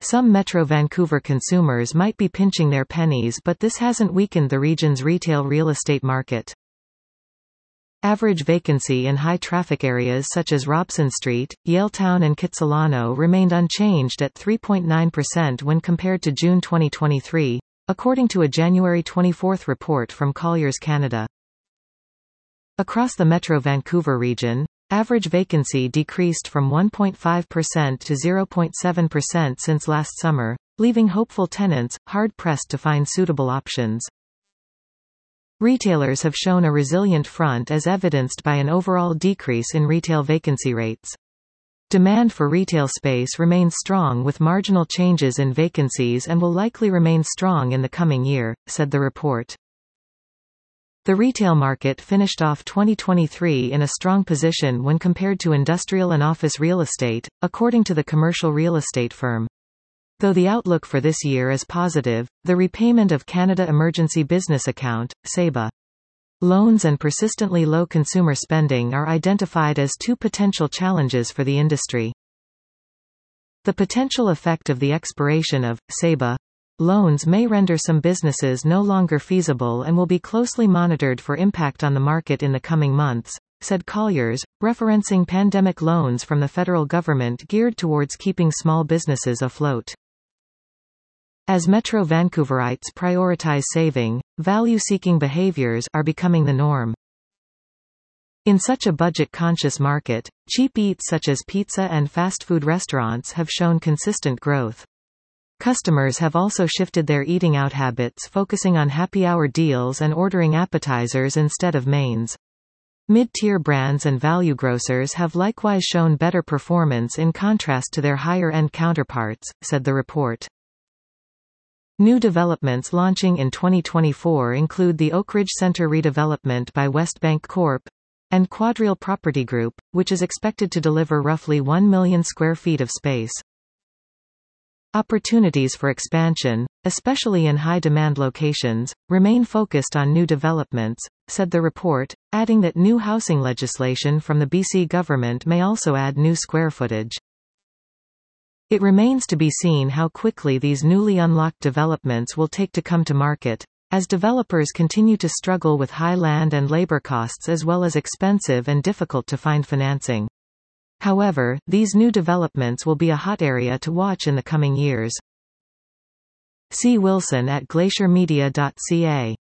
Some Metro Vancouver consumers might be pinching their pennies, but this hasn't weakened the region's retail real estate market. Average vacancy in high-traffic areas such as Robson Street, Yaletown and Kitsilano remained unchanged at 3.9% when compared to June 2023, according to a January 24 report from Colliers Canada. Across the Metro Vancouver region, average vacancy decreased from 1.5% to 0.7% since last summer, leaving hopeful tenants hard-pressed to find suitable options. Retailers have shown a resilient front as evidenced by an overall decrease in retail vacancy rates. Demand for retail space remains strong with marginal changes in vacancies and will likely remain strong in the coming year, said the report. The retail market finished off 2023 in a strong position when compared to industrial and office real estate, according to the commercial real estate firm. Though the outlook for this year is positive, the repayment of Canada Emergency Business Account, CEBA, loans and persistently low consumer spending are identified as two potential challenges for the industry. The potential effect of the expiration of CEBA loans may render some businesses no longer feasible and will be closely monitored for impact on the market in the coming months, said Colliers, referencing pandemic loans from the federal government geared towards keeping small businesses afloat. As Metro Vancouverites prioritize saving, value-seeking behaviors are becoming the norm. In such a budget-conscious market, cheap eats such as pizza and fast food restaurants have shown consistent growth. Customers have also shifted their eating out habits, focusing on happy hour deals and ordering appetizers instead of mains. Mid-tier brands and value grocers have likewise shown better performance in contrast to their higher-end counterparts, said the report. New developments launching in 2024 include the Oakridge Centre redevelopment by Westbank Corp. And Quadreal Property Group, which is expected to deliver roughly 1 million square feet of space. Opportunities for expansion, especially in high-demand locations, remain focused on new developments, said the report, adding that new housing legislation from the BC government may also add new square footage. It remains to be seen how quickly these newly unlocked developments will take to come to market, as developers continue to struggle with high land and labor costs as well as expensive and difficult to find financing. However, these new developments will be a hot area to watch in the coming years. See Wilson at glaciermedia.ca.